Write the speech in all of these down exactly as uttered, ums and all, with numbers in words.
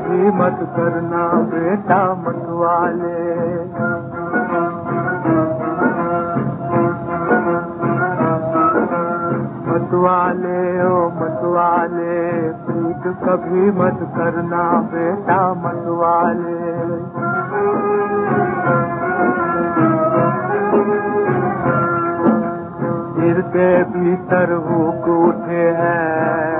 कभी मत करना बेटा मतवाले। मतवाले ओ मतवाले, प्रीत कभी मत करना बेटा मतवाले। दिल के भीतर हुक उठे हैं,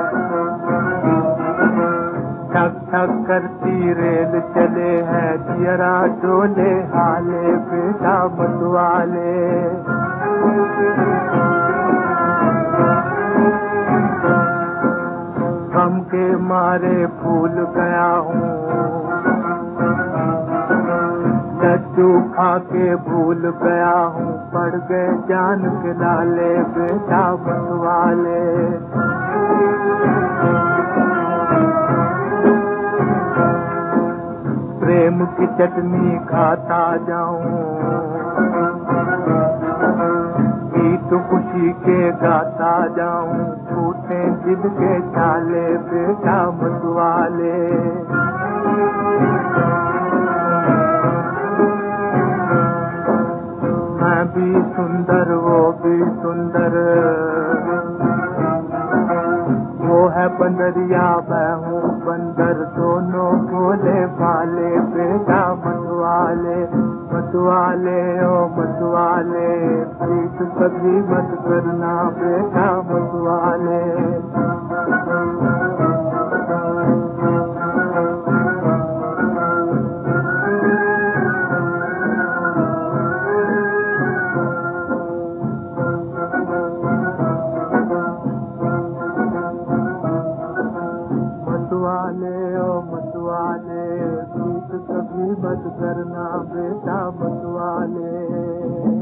ठक ठक करती रेल चले हैं, जियरा डोले हाले बेटा मतवाले। गम के मारे भूल गया हूँ, लड्डू खा के भूल गया हूँ, पड़ गए जान के लाले बेटा मतवाले। प्रेम की चटनी खाता जाऊं, गीत खुशी के गाता जाऊं, टूटे दिल के छाले बेटा मतवाले। मैं भी सुंदर वो भी सुंदर, वो है बंदरिया मैं हूँ बंदर, दोनों भोले भाले बेटा मतवाले। मतवाले ओ मतवाले, प्रीत कभी मत करना बेटा मतवाले। मतवाले ओ मतवाले, प्रीत कभी मत करना बेटा मतवाले।